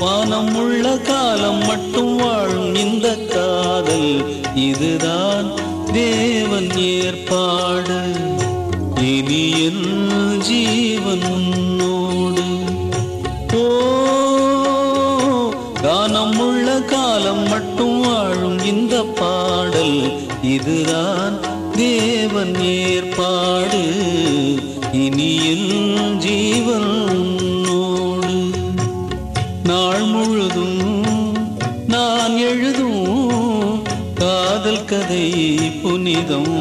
வானம் உள்ள காலம் மட்டும் வாழும் இந்த காதல் இதுதான் தேவன் ஏற்பாடு. இனி என் ஜீவன் உன்னோடு. ஓ கானம் உள்ள காலம் மட்டும் வாழும் இந்த பாடல் இதுதான் தேவன் ஏற்பாடு. இனி என் ஜீவன் உன்னோடு. நாள் முழுதும் நான் எழுதும் காதல் கதை புனிதம்.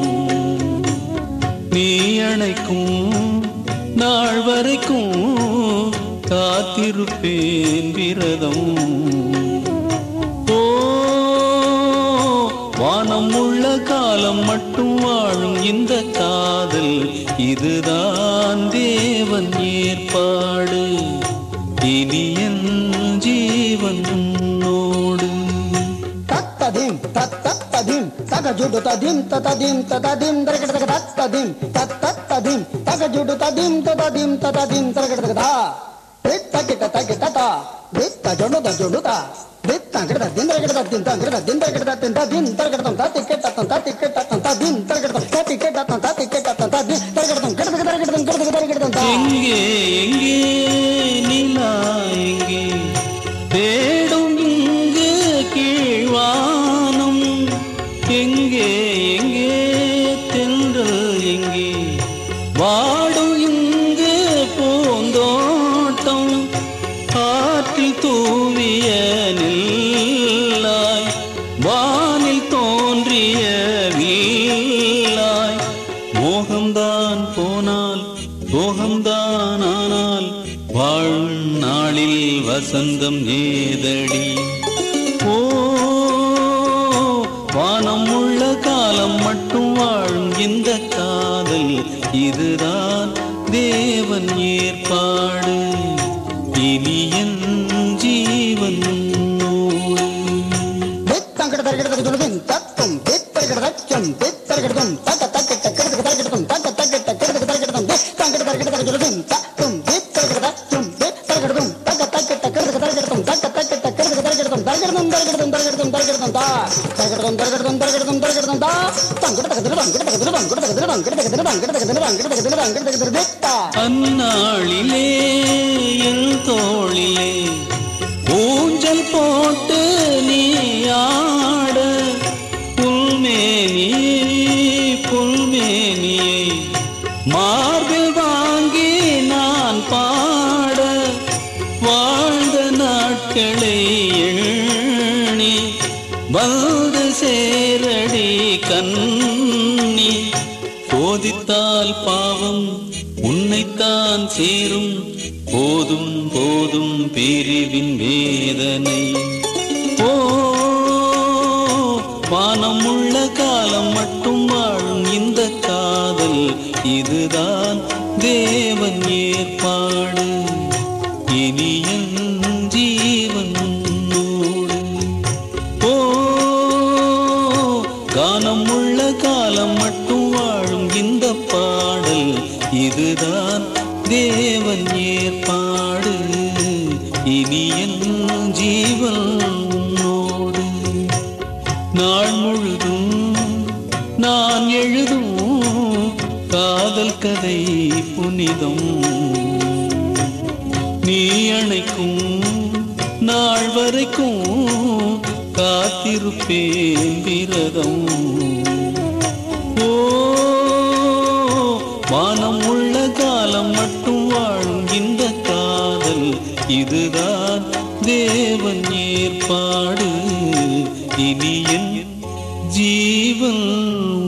நீ அணைக்கும் நாள் வரைக்கும் காத்திருப்பேன் விரதம். ஓ வானம் உள்ள காலம் மட்டும் வாழும் இந்த காதல் இதுதான் தேவன் ஏற்பாடு. இனி என் ஜீவன் உன்னோடு. தத்ததிம் தத்ததிம் தகஜுடு ததிம் தததிம் தததிம் தரகடக தத்ததிம் தத்ததிம் தகஜுடு ததிம் தததிம் தததிம் தரகடக தா தக்கிட்ட தக்கிட்ட வித்த ஜொண்டுத ஜொண்டுதா வித்த கிட்ட திந்தரகட திந்தரகட திந்தரகட திந்ததிம் தரகடதம் தத்திக்கட்ட தத்திக்கட்ட ததிம் தரகடதம் தத்திக்கட்ட தத்திக்கட்ட ததிம் தரகடதம் கடக தரகடதம் கடக தரகடதம். எங்கே எங்கே நிலா எங்கே தேடும் இங்கு கீழ்வானம். எங்கே எங்கே தென்றல் எங்கே வாடும் இங்கு பூந்தோட்டம். ஆற்றில் தூவிய நெல்லாய் வானில் தோன்றிய வீலாய். மோகம்தான் போனால் மோகம்தான் ஆனால் வாழும் நாளில் வசந்தம் ஏதடி. ஓ வானம் உள்ள காலம் மட்டும் வாழும் இந்த காதல் இதுதான் தேவன் ஏற்பாடு. இனி என் ஜீவன் உன்னோடு. வித்தங்கட தரகடக ஜொலுவின் தத்தும் வித்தரகட தச்சம் வித்தரகடதம் தக்க தக்கிட்ட கடக தரகடதம் தக்க தக்கிட்ட கடக தரகடதம் வித்தங்கட தரகடக ஜொலுவின் தத்தும் வித்தரகட தச்சம் வித்தரகடதம் தக்க தக்கிட்ட கடக தரகடதம் தக்க தக்கிட்ட கடக தரகடதம் தரகடதம் தரகடதம் தரகடதம் தரகடதம் தா தரகடதம் தரகடதம் தரகடதம் தரகடதம் தா தங்கட தரகடதம் கடக தரகடதம் கடக தரகடதம் கடக தரகடதம் கடக தரகடதம் கடக தரகடதம் கடக தரகடதா. அந்நாளிலே என் தோளிலே ஊஞ்சல் போட்டு நீ ஆட. புல்மேனியே புல்மேனியே மார்பில் வாங்கி நான் பாட. வாழ்ந்த நாட்களை எண்ணி வந்து சேரடி கண்ணி. போதித்தால் பாவம் உன்னைத்தான் சேரும். போதும் போதும் பிரிவின் வேதனை. ஓ வானம் உள்ள காலம் மட்டும் வாழும் இந்த காதல் இதுதான் தேவன் ஏற்பாடு. இனி என் ஜீவன் உன்னோடு. ஓ கானம் உள்ள காலம் மட்டும் வாழும் இந்த பாடல் இதுதான் தேவன் ஏற்பாடு. இனி என் ஜீவன் உன்னோடு. நாள் முழுதும் நான் எழுதும் காதல் கதை புனிதம். நீ அணைக்கும் நாள் வரைக்கும் காத்திருப்பேன் விரதம். ஓ வானம் உள்ள காலம் மட்டும் வாழும் இந்த காதல் இதுதான் தேவன் ஏற்பாடு. இனி என் ஜீவன்